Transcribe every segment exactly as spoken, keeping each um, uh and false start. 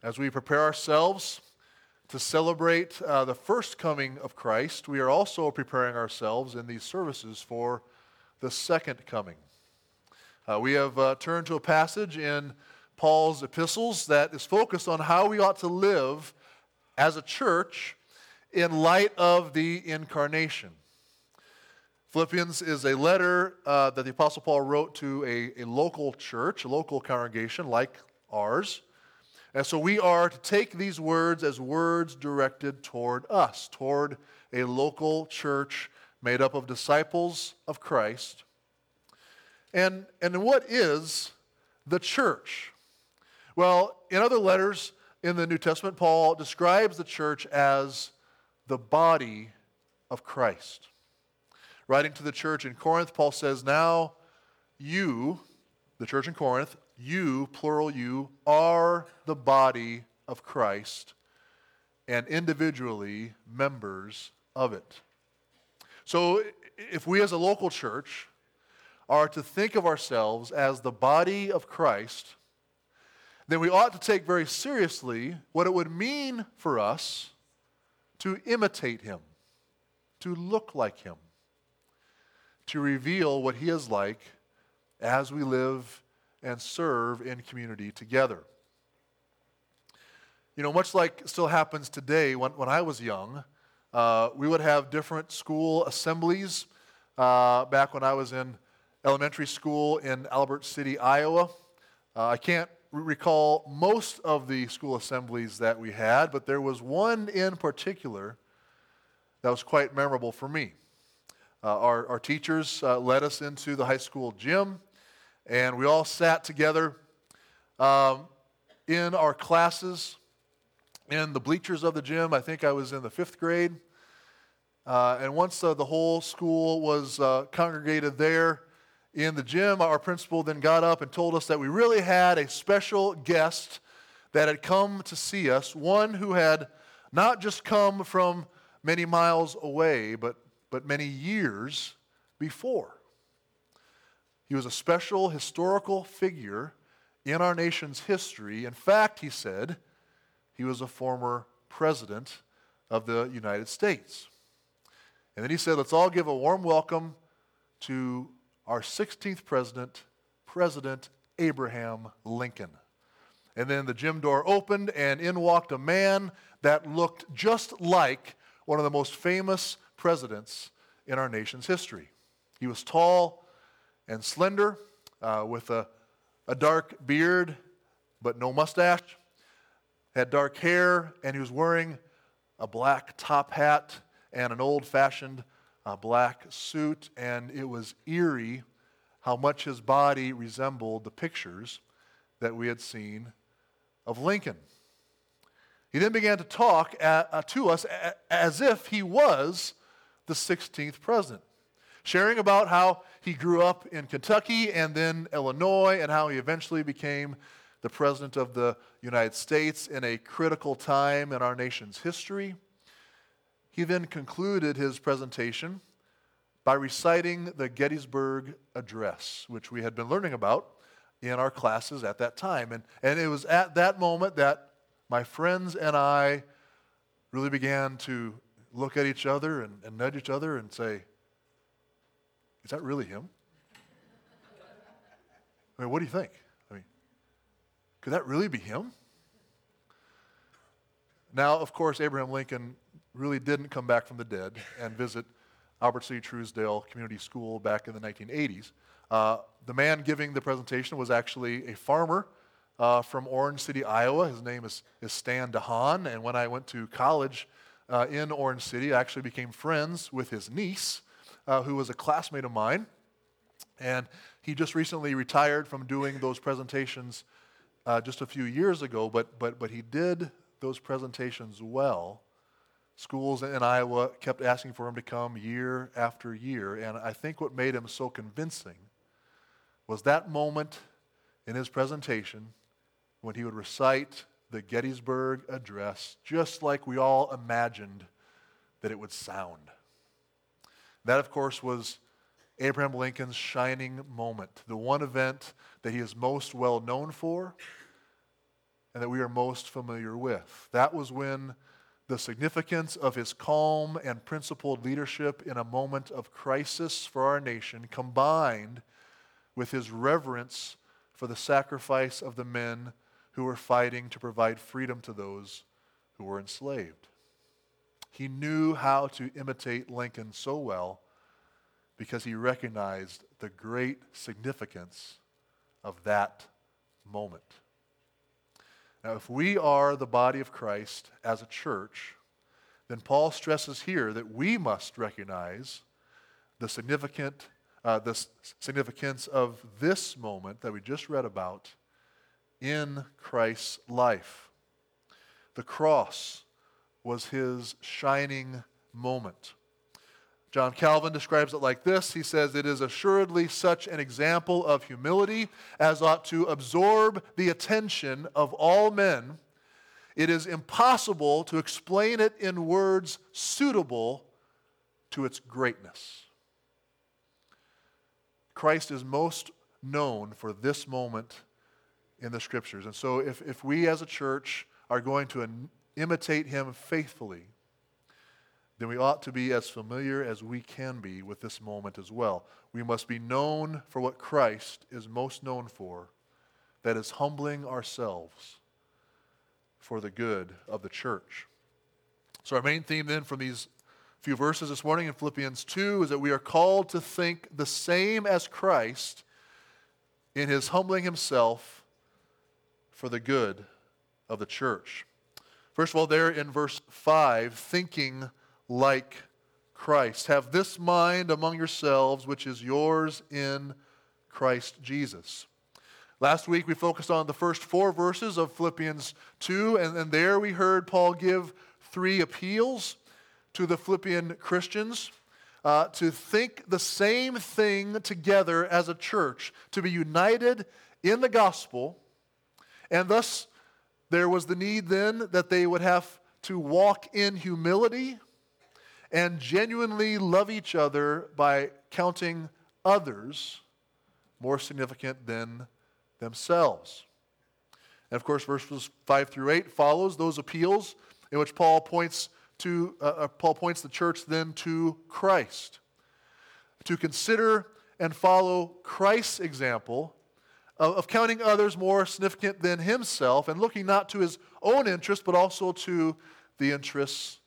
As we prepare ourselves to celebrate uh, the first coming of Christ, we are also preparing ourselves in these services for the second coming. Uh, we have uh, turned to a passage in Paul's epistles that is focused on how we ought to live as a church in light of the incarnation. Philippians is a letter uh, that the Apostle Paul wrote to a, a local church, a local congregation like ours. And so we are to take these words as words directed toward us, toward a local church made up of disciples of Christ. And, and what is the church? Well, in other letters in the New Testament, Paul describes the church as the body of Christ. Writing to the church in Corinth, Paul says, now you, the church in Corinth, you, plural you, are the body of Christ and individually members of it. So if we as a local church are to think of ourselves as the body of Christ, then we ought to take very seriously what it would mean for us to imitate him, to look like him, to reveal what he is like as we live and serve in community together. You know, much like still happens today, when, when I was young, uh, we would have different school assemblies. Uh, back when I was in elementary school in Albert City, Iowa. Uh, I can't r- recall most of the school assemblies that we had, but there was one in particular that was quite memorable for me. Uh, our, our teachers uh, led us into the high school gym, and we all sat together um, in our classes in the bleachers of the gym. I think I was in the fifth grade. Uh, and once uh, the whole school was uh, congregated there in the gym, our principal then got up and told us that we really had a special guest that had come to see us, one who had not just come from many miles away, but, but many years before. He was a special historical figure in our nation's history. In fact, he said, he was a former president of the United States. And then he said, let's all give a warm welcome to our sixteenth president, President Abraham Lincoln. And then the gym door opened, and in walked a man that looked just like one of the most famous presidents in our nation's history. He was tall and slender, uh, with a, a dark beard, but no mustache, had dark hair, and he was wearing a black top hat and an old-fashioned uh, black suit, and it was eerie how much his body resembled the pictures that we had seen of Lincoln. He then began to talk at, uh, to us a, as if he was the sixteenth president, sharing about how he grew up in Kentucky and then Illinois, and how he eventually became the President of the United States in a critical time in our nation's history. He then concluded his presentation by reciting the Gettysburg Address, which we had been learning about in our classes at that time. And, and it was at that moment that my friends and I really began to look at each other and, and nudge each other and say, is that really him? I mean, what do you think? I mean, could that really be him? Now, of course, Abraham Lincoln really didn't come back from the dead and visit Albert City Truesdale Community School back in the nineteen eighties. Uh, the man giving the presentation was actually a farmer uh, from Orange City, Iowa. His name is, is Stan DeHaan, and when I went to college uh, in Orange City, I actually became friends with his niece, uh, who was a classmate of mine, and he just recently retired from doing those presentations uh, just a few years ago, but, but, but he did those presentations well. Schools in Iowa kept asking for him to come year after year, and I think what made him so convincing was that moment in his presentation when he would recite the Gettysburg Address just like we all imagined that it would sound. That, of course, was Abraham Lincoln's shining moment, the one event that he is most well known for. and that we are most familiar with. That was when the significance of his calm and principled leadership in a moment of crisis for our nation combined with his reverence for the sacrifice of the men who were fighting to provide freedom to those who were enslaved. He knew how to imitate Lincoln so well because he recognized the great significance of that moment. Now, if we are the body of Christ as a church, then Paul stresses here that we must recognize the significant, uh, the s- significance of this moment that we just read about in Christ's life. The cross was his shining moment. John Calvin describes it like this. He says, "It is assuredly such an example of humility as ought to absorb the attention of all men. It is impossible to explain it in words suitable to its greatness." Christ is most known for this moment in the Scriptures. And so if, if we as a church are going to in, imitate him faithfully, then we ought to be as familiar as we can be with this moment as well. We must be known for what Christ is most known for, that is humbling ourselves for the good of the church. So our main theme then from these few verses this morning in Philippians two is that we are called to think the same as Christ in his humbling himself for the good of the church. First of all, there in verse five, thinking like Christ. Have this mind among yourselves, which is yours in Christ Jesus. Last week we focused on the first four verses of Philippians two, and, and there we heard Paul give three appeals to the Philippian Christians uh, to think the same thing together as a church, to be united in the gospel, and thus there was the need then that they would have to walk in humility and genuinely love each other by counting others more significant than themselves. And of course, verses five through eight follows those appeals in which Paul points to uh, Paul points the church then to Christ, to consider and follow Christ's example of, of counting others more significant than himself and looking not to his own interests but also to the interests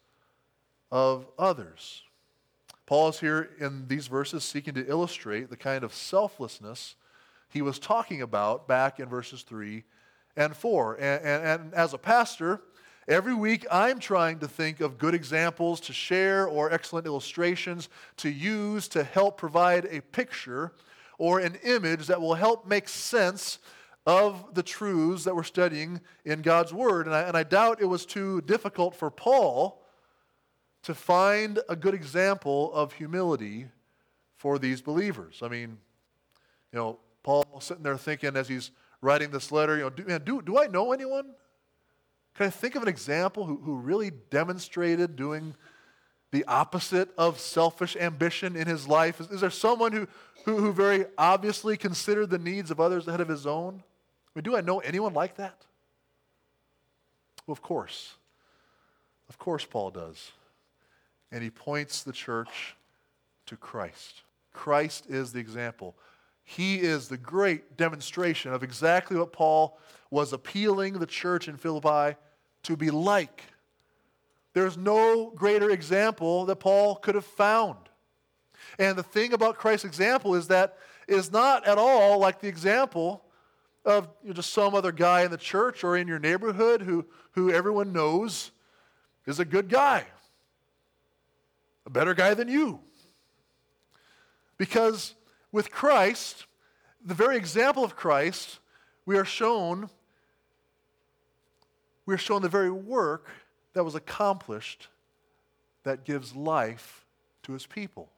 of others. Paul is here in these verses seeking to illustrate the kind of selflessness he was talking about back in verses three and four. And, and, and as a pastor, every week I'm trying to think of good examples to share or excellent illustrations to use to help provide a picture or an image that will help make sense of the truths that we're studying in God's Word. And I, and I doubt it was too difficult for Paul to find a good example of humility for these believers. I mean, you know, Paul sitting there thinking as he's writing this letter, you know, do, man, do, do I know anyone? Can I think of an example who, who really demonstrated doing the opposite of selfish ambition in his life? Is, is there someone who, who, who very obviously considered the needs of others ahead of his own? I mean, do I know anyone like that? Well, of course. Of course Paul does. And he points the church to Christ. Christ is the example. He is the great demonstration of exactly what Paul was appealing the church in Philippi to be like. There's no greater example that Paul could have found. And the thing about Christ's example is that it is not at all like the example of you know, just some other guy in the church or in your neighborhood who, who everyone knows is a good guy. A better guy than you. Because with Christ, the very example of Christ, we are shown, we are shown the very work that was accomplished that gives life to his people.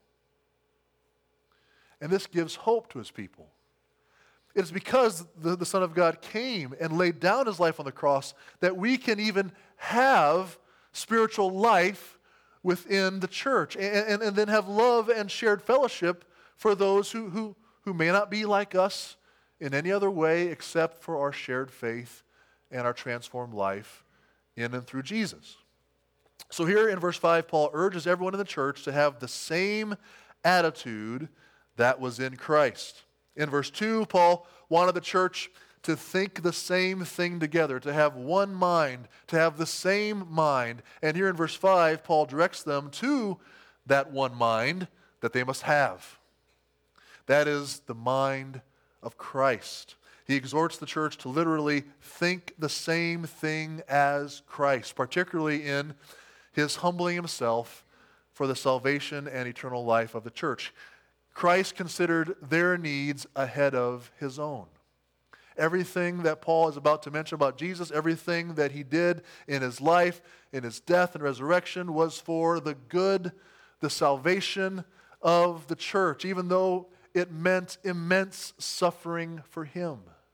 And this gives hope to his people. It is because the, the Son of God came and laid down his life on the cross that we can even have spiritual life within the church and, and, and then have love and shared fellowship for those who, who, who may not be like us in any other way except for our shared faith and our transformed life in and through Jesus. So here in verse five, Paul urges everyone in the church to have the same attitude that was in Christ. In verse two, Paul wanted the church to think the same thing together, to have one mind, to have the same mind. And here in verse five, Paul directs them to that one mind that they must have. That is the mind of Christ. He exhorts the church to literally think the same thing as Christ, particularly in his humbling himself for the salvation and eternal life of the church. Christ considered their needs ahead of his own. Everything that Paul is about to mention about Jesus, everything that he did in his life, in his death and resurrection, was for the good, the salvation of the church, even though it meant immense suffering for him.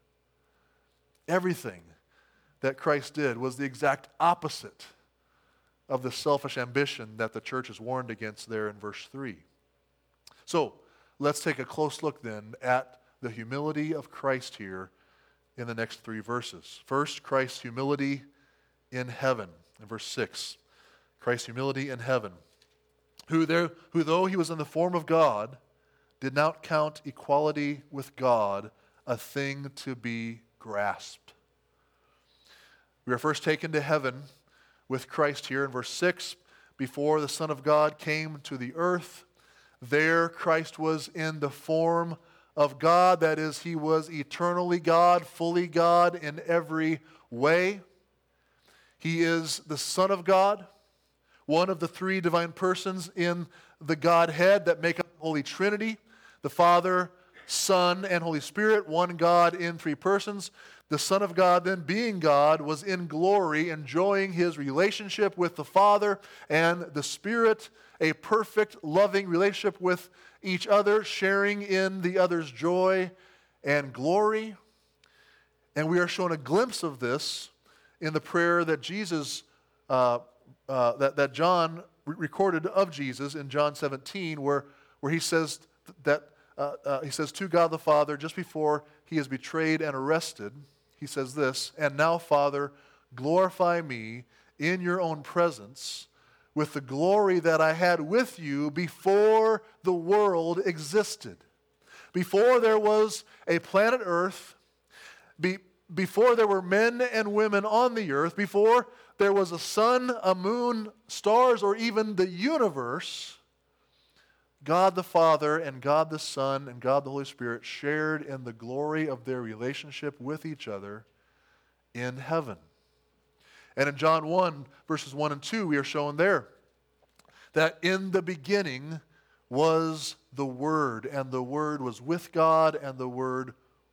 Everything that Christ did was the exact opposite of the selfish ambition that the church is warned against there in verse three. So, let's take a close look then at the humility of Christ here in the next three verses. First, Christ's humility in heaven. In verse six, Christ's humility in heaven. Who, there, who though he was in the form of God, did not count equality with God a thing to be grasped. We are first taken to heaven with Christ here in verse six. Before the Son of God came to the earth, there Christ was in the form of God. That is, he was eternally God, fully God in every way. He is the Son of God, one of the three divine persons in the Godhead that make up the Holy Trinity, the Father, Son, and Holy Spirit, one God in three persons. The Son of God, then being God, was in glory, enjoying his relationship with the Father and the Spirit, a perfect, loving relationship with each other, sharing in the other's joy and glory. And we are shown a glimpse of this in the prayer that Jesus, uh, uh, that, that John re- recorded of Jesus in John seventeen, where, where he says that uh, uh, he says to God the Father just before he is betrayed and arrested. He says this, "And now, Father, glorify me in your own presence with the glory that I had with you before the world existed." Before there was a planet Earth, be, before there were men and women on the earth, before there was a sun, a moon, stars, or even the universe, God the Father and God the Son and God the Holy Spirit shared in the glory of their relationship with each other in heaven. And in John one, verses one and two, we are shown there that in the beginning was the Word, and the Word was with God, and the Word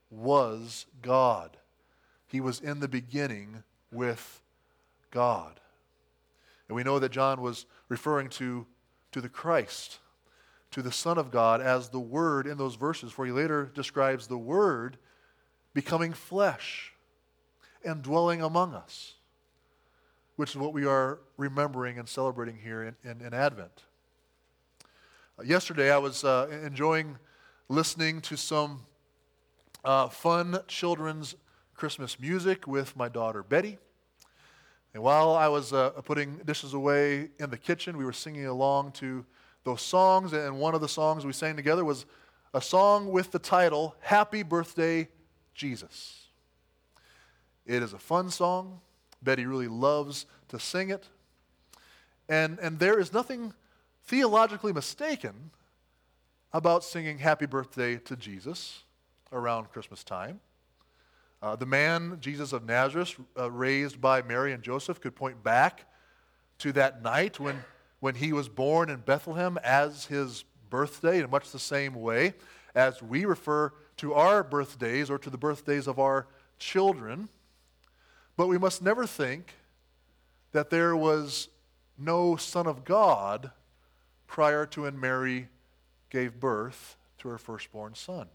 was God. He was in the beginning with God. And we know that John was referring to, to the Christ, to the Son of God as the Word in those verses, for he later describes the Word becoming flesh and dwelling among us, which is what we are remembering and celebrating here in, in, in Advent. Uh, yesterday I was uh, enjoying listening to some uh, fun children's Christmas music with my daughter Betty. And while I was uh, putting dishes away in the kitchen, we were singing along to those songs, and one of the songs we sang together was a song with the title, "Happy Birthday, Jesus." It is a fun song. Betty really loves to sing it. And, and there is nothing theologically mistaken about singing Happy Birthday to Jesus around Christmas time. Uh, the man, Jesus of Nazareth, uh, raised by Mary and Joseph, could point back to that night when when he was born in Bethlehem as his birthday, in much the same way as we refer to our birthdays or to the birthdays of our children. But we must never think that there was no Son of God prior to when Mary gave birth to her firstborn son.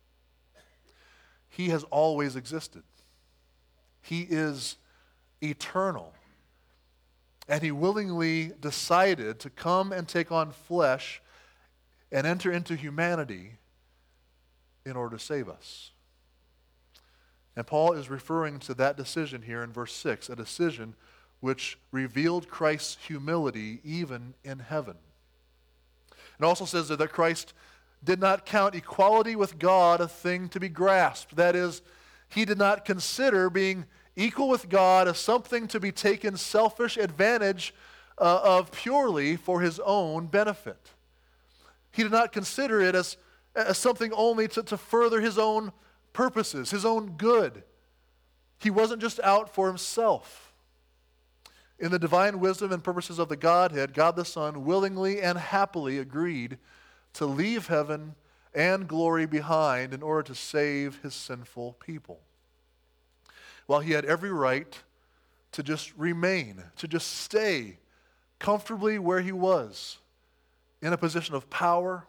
He has always existed. He is eternal. And he willingly decided to come and take on flesh and enter into humanity in order to save us. And Paul is referring to that decision here in verse six, a decision which revealed Christ's humility even in heaven. It also says that Christ did not count equality with God a thing to be grasped. That is, he did not consider being equal with God as something to be taken selfish advantage uh, of purely for his own benefit. He did not consider it as, as something only to, to further his own purposes, his own good. He wasn't just out for himself. In the divine wisdom and purposes of the Godhead, God the Son willingly and happily agreed to leave heaven and glory behind in order to save his sinful people. While he had every right to just remain, to just stay comfortably where he was, in a position of power,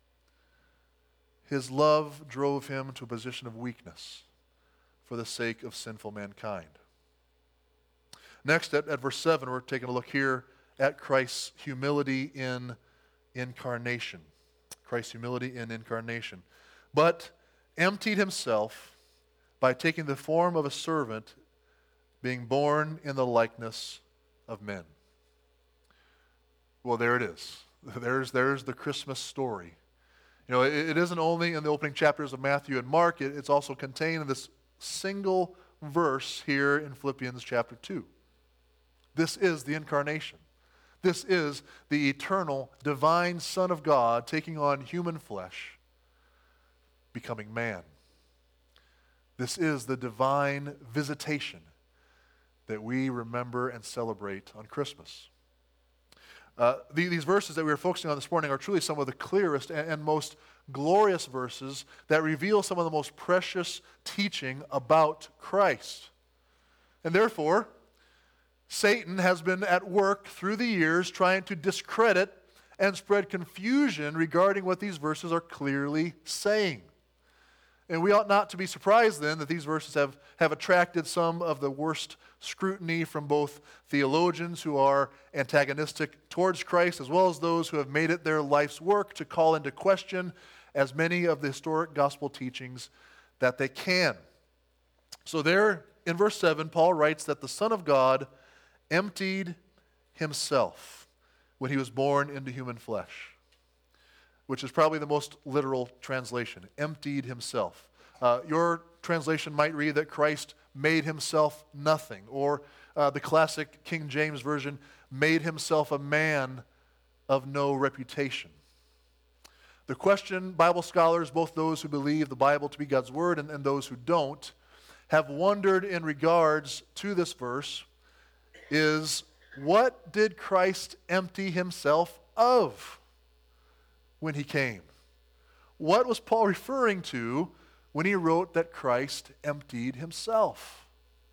his love drove him to a position of weakness for the sake of sinful mankind. Next, at, at verse seven, we're taking a look here at Christ's humility in incarnation. Christ's humility in incarnation. But emptied himself by taking the form of a servant, being born in the likeness of men. Well, there it is. There's, there's the Christmas story. You know, it, it isn't only in the opening chapters of Matthew and Mark, it, it's also contained in this single verse here in Philippians chapter two. This is the incarnation. This is the eternal, divine Son of God taking on human flesh, becoming man. This is the divine visitation that we remember and celebrate on Christmas. Uh, the, these verses that we are focusing on this morning are truly some of the clearest and, and most glorious verses that reveal some of the most precious teaching about Christ. And therefore, Satan has been at work through the years trying to discredit and spread confusion regarding what these verses are clearly saying. And we ought not to be surprised then that these verses have, have attracted some of the worst scrutiny from both theologians who are antagonistic towards Christ, as well as those who have made it their life's work to call into question as many of the historic gospel teachings that they can. So there in verse seven, Paul writes that the Son of God emptied himself when he was born into human flesh, which is probably the most literal translation, emptied himself. Uh, your translation might read that Christ made himself nothing, or uh, the classic King James Version, made himself a man of no reputation. The question Bible scholars, both those who believe the Bible to be God's Word and, and those who don't, have wondered in regards to this verse is, what did Christ empty himself of when he came? What was Paul referring to when he wrote that Christ emptied himself?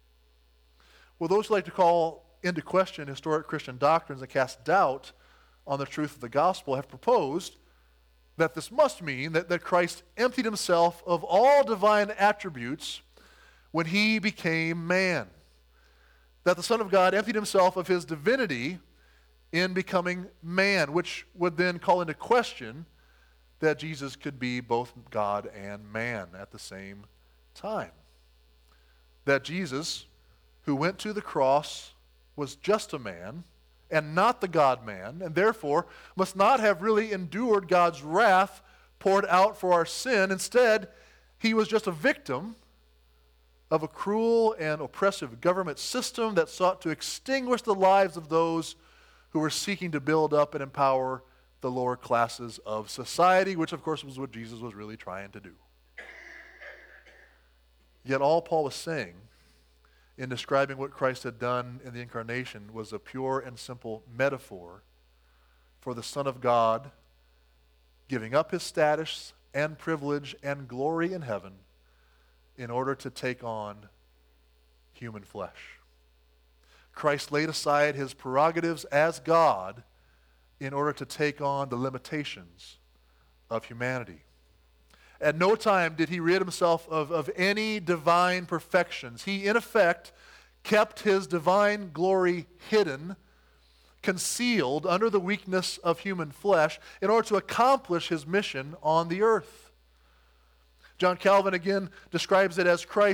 Well, those who like to call into question historic Christian doctrines and cast doubt on the truth of the gospel have proposed that this must mean that, that Christ emptied himself of all divine attributes when he became man. That the Son of God emptied himself of his divinity in becoming man, which would then call into question that Jesus could be both God and man at the same time. That Jesus, who went to the cross, was just a man and not the God-man, and therefore must not have really endured God's wrath poured out for our sin. Instead, he was just a victim of a cruel and oppressive government system that sought to extinguish the lives of those who were seeking to build up and empower the lower classes of society, which of course was what Jesus was really trying to do. Yet all Paul was saying in describing what Christ had done in the incarnation was a pure and simple metaphor for the Son of God giving up his status and privilege and glory in heaven in order to take on human flesh. Christ laid aside his prerogatives as God in order to take on the limitations of humanity. At no time did he rid himself of, of any divine perfections. He, in effect, kept his divine glory hidden, concealed under the weakness of human flesh in order to accomplish his mission on the earth. John Calvin again describes it as Christ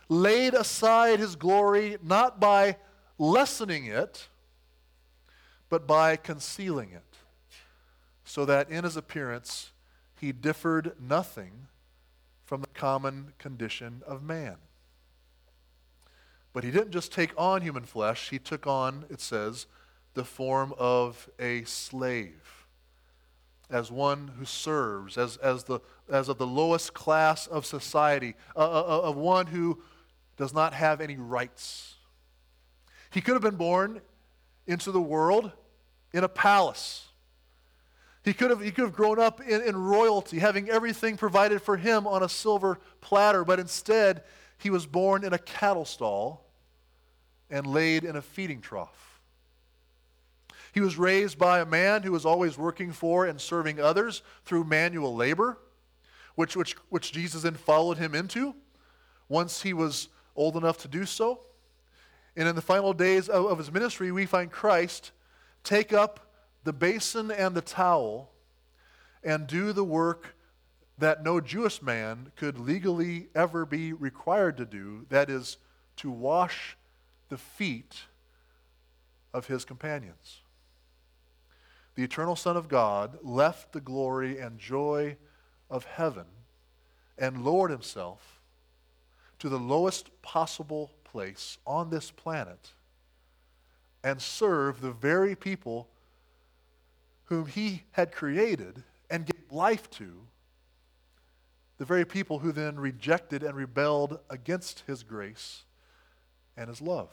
laid aside his glory not by lessening it, but by concealing it, so that in his appearance he differed nothing from the common condition of man. But he didn't just take on human flesh, he took on, it says, the form of a slave, as one who serves, as, as, the, as of the lowest class of society, uh, uh, of one who does not have any rights. He could have been born into the world in a palace. He could have, he could have grown up in, in royalty, having everything provided for him on a silver platter, but instead he was born in a cattle stall and laid in a feeding trough. He was raised by a man who was always working for and serving others through manual labor, which, which, which Jesus then followed him into once he was old enough to do so. And in the final days of, of his ministry, we find Christ take up the basin and the towel and do the work that no Jewish man could legally ever be required to do, that is, to wash the feet of his companions. The eternal Son of God left the glory and joy of heaven and lowered himself to the lowest possible place on this planet and served the very people whom he had created and gave life to, the very people who then rejected and rebelled against his grace and his love.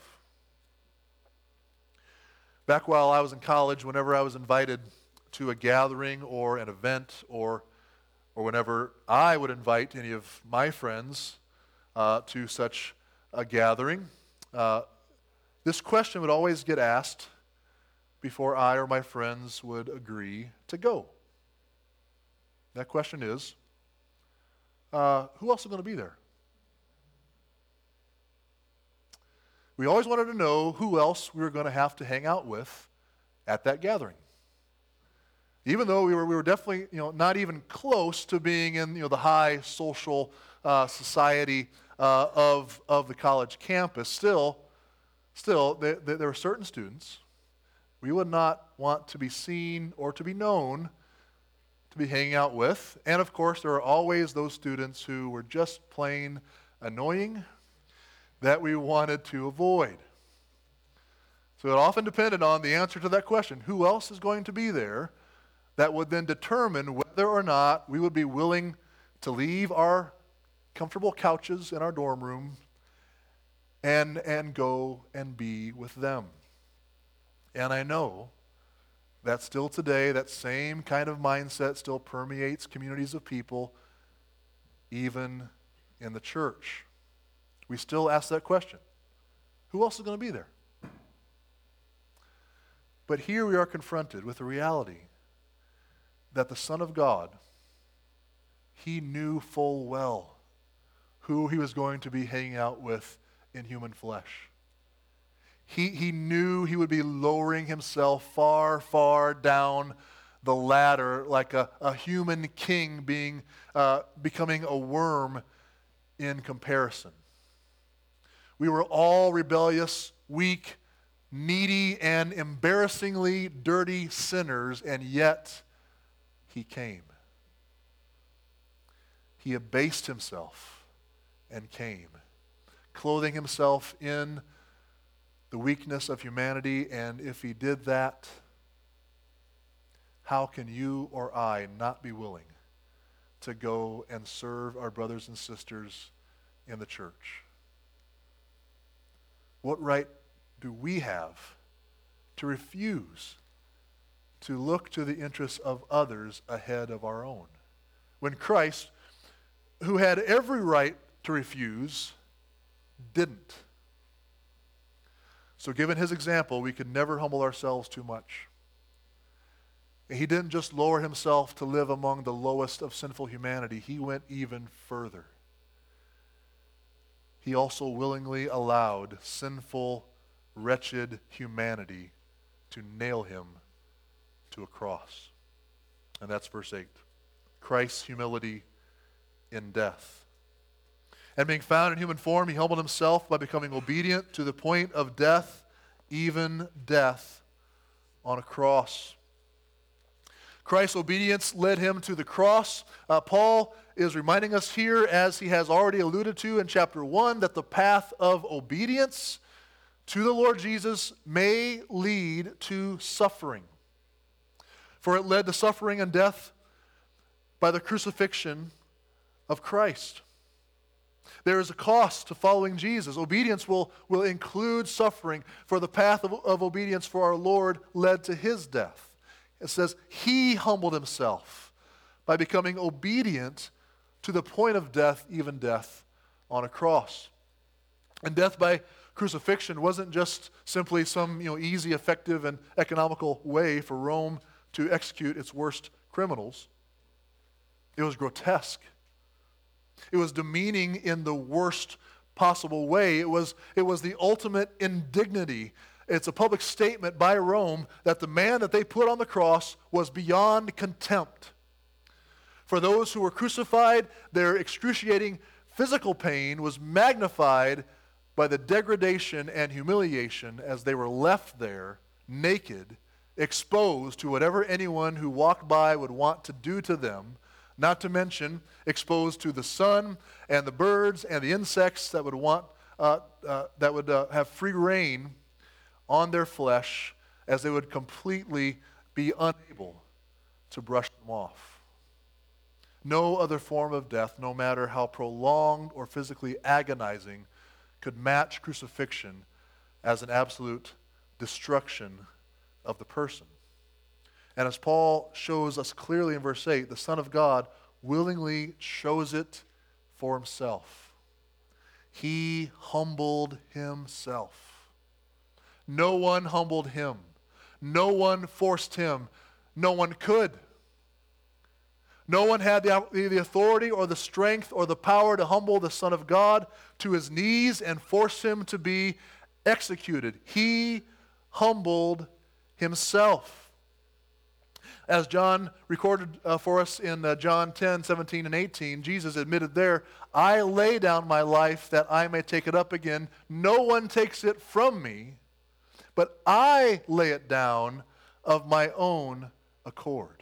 Back while I was in college, whenever I was invited to a gathering or an event, or or whenever I would invite any of my friends uh, to such a gathering, uh, this question would always get asked before I or my friends would agree to go. That question is, uh, who else is going to be there? We always wanted to know who else we were going to have to hang out with at that gathering. Even though we were, we were definitely, you know, not even close to being in, you know, the high social uh, society uh, of of the college campus, still, still, there, there were certain students we would not want to be seen or to be known to be hanging out with. And of course, there are always those students who were just plain annoying that we wanted to avoid. So it often depended on the answer to that question, who else is going to be there, that would then determine whether or not we would be willing to leave our comfortable couches in our dorm room and, and go and be with them. And I know that still today, that same kind of mindset still permeates communities of people, even in the church. We still ask that question. Who else is going to be there? But here we are confronted with the reality that the Son of God, he knew full well who he was going to be hanging out with in human flesh. He, he knew he would be lowering himself far, far down the ladder like a, a human king being uh, becoming a worm in comparison. We were all rebellious, weak, needy, and embarrassingly dirty sinners, and yet he came. He abased himself and came, clothing himself in the weakness of humanity, and if he did that, how can you or I not be willing to go and serve our brothers and sisters in the church? What right do we have to refuse to look to the interests of others ahead of our own, when Christ, who had every right to refuse, didn't? So given his example, we could never humble ourselves too much. He didn't just lower himself to live among the lowest of sinful humanity. He went even further. He also willingly allowed sinful, wretched humanity to nail him to a cross. And that's verse eight. Christ's humility in death. And being found in human form, he humbled himself by becoming obedient to the point of death, even death on a cross. Christ's obedience led him to the cross. Uh, Paul is reminding us here, as he has already alluded to in chapter one, that the path of obedience to the Lord Jesus may lead to suffering. For it led to suffering and death by the crucifixion of Christ. There is a cost to following Jesus. Obedience will, will include suffering, for the path of, of obedience for our Lord led to his death. It says, he humbled himself by becoming obedient to the point of death, even death on a cross. And death by crucifixion wasn't just simply some you know, easy, effective, and economical way for Rome to execute its worst criminals. It was grotesque. It was demeaning in the worst possible way. It was, it was the ultimate indignity. It's a public statement by Rome that the man that they put on the cross was beyond contempt. For those who were crucified, their excruciating physical pain was magnified by the degradation and humiliation as they were left there, naked, exposed to whatever anyone who walked by would want to do to them, not to mention exposed to the sun and the birds and the insects that would want uh, uh, that would uh, have free reign on their flesh, as they would completely be unable to brush them off. No other form of death, no matter how prolonged or physically agonizing, could match crucifixion as an absolute destruction of the person. And as Paul shows us clearly in verse eight, the Son of God willingly chose it for himself. He humbled himself. No one humbled him. No one forced him. No one could. No one had the, the authority or the strength or the power to humble the Son of God to his knees and force him to be executed. He humbled himself. As John recorded uh, for us in uh, John ten, seventeen, and eighteen, Jesus admitted there, I lay down my life that I may take it up again. No one takes it from me, but I lay it down of my own accord.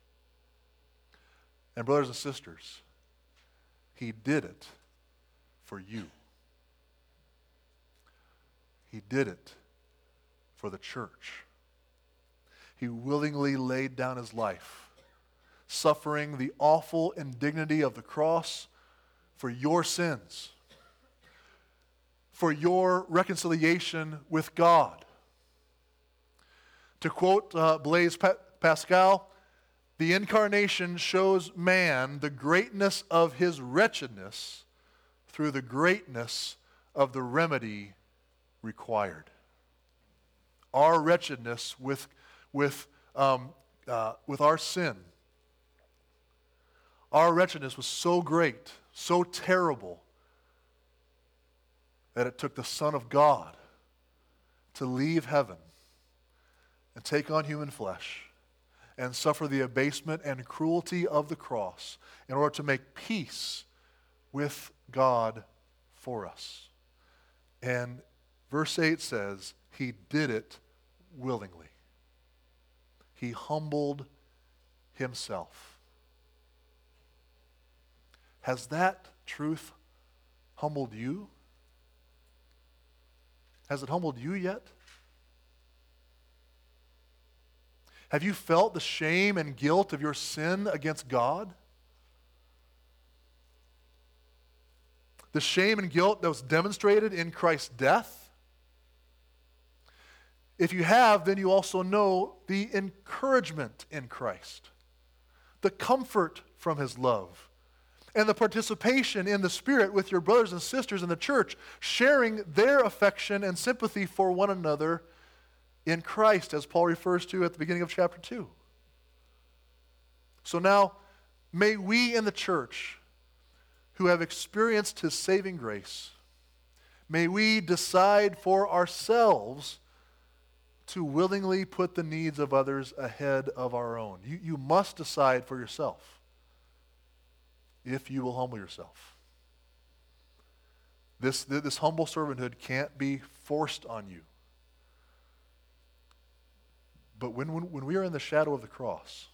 And brothers and sisters, he did it for you. He did it for the church. He willingly laid down his life, suffering the awful indignity of the cross for your sins, for your reconciliation with God. To quote uh, Blaise pa- Pascal, the incarnation shows man the greatness of his wretchedness through the greatness of the remedy required. Our wretchedness with, with, um, uh, with our sin, our wretchedness was so great, so terrible, that it took the Son of God to leave heaven and take on human flesh and suffer the abasement and cruelty of the cross in order to make peace with God for us. And verse eight says, he did it willingly. He humbled himself. Has that truth humbled you? Has it humbled you yet? Have you felt the shame and guilt of your sin against God? The shame and guilt that was demonstrated in Christ's death? If you have, then you also know the encouragement in Christ, the comfort from his love, and the participation in the Spirit with your brothers and sisters in the church, sharing their affection and sympathy for one another in Christ, as Paul refers to at the beginning of chapter two. So now, may we in the church who have experienced his saving grace, may we decide for ourselves to willingly put the needs of others ahead of our own. You, you must decide for yourself if you will humble yourself. This, this humble servanthood can't be forced on you. But when, when, when we are in the shadow of the cross,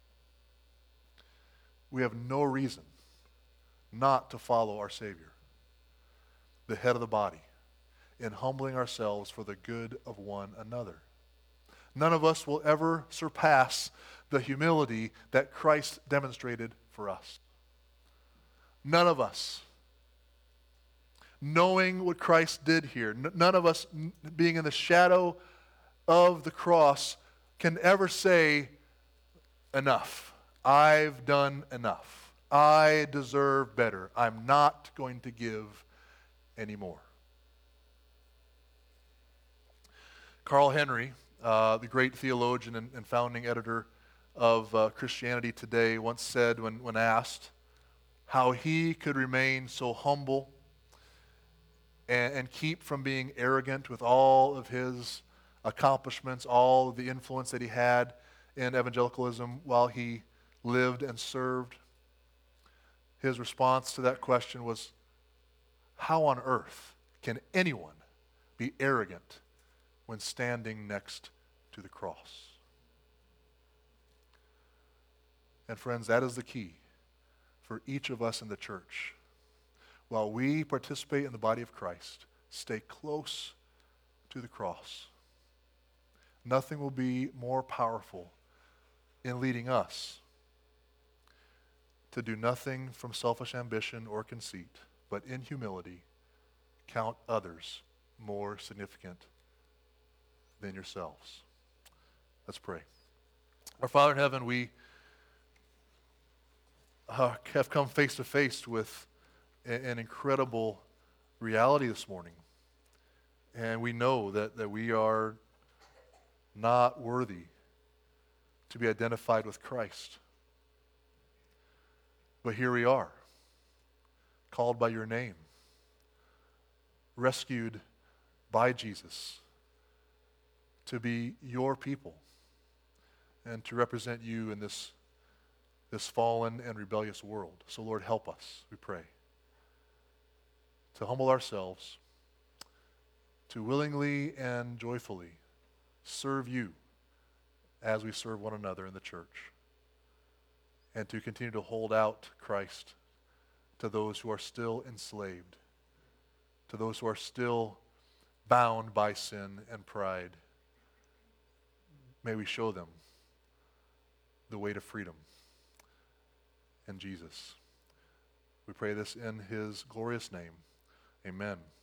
we have no reason not to follow our Savior, the head of the body, in humbling ourselves for the good of one another. None of us will ever surpass the humility that Christ demonstrated for us. None of us. Knowing what Christ did here, n- none of us n- being in the shadow of the cross can ever say, enough. I've done enough. I deserve better. I'm not going to give anymore. Carl Henry, uh, the great theologian and, and founding editor of uh, Christianity Today, once said when, when asked how he could remain so humble and, and keep from being arrogant with all of his accomplishments, all of the influence that he had in evangelicalism while he lived and served. His response to that question was, how on earth can anyone be arrogant when standing next to the cross? And friends, that is the key for each of us in the church. While we participate in the body of Christ, stay close to the cross. Nothing will be more powerful in leading us to do nothing from selfish ambition or conceit, but in humility count others more significant than yourselves. Let's pray. Our Father in heaven, we uh, have come face to face with a, an incredible reality this morning. And we know that, that we are not worthy to be identified with Christ. But here we are, called by your name, rescued by Jesus to be your people and to represent you in this, this fallen and rebellious world. So Lord, help us, we pray, to humble ourselves, to willingly and joyfully serve you as we serve one another in the church, and to continue to hold out Christ to those who are still enslaved, to those who are still bound by sin and pride. May we show them the way to freedom in Jesus. We pray this in his glorious name. Amen.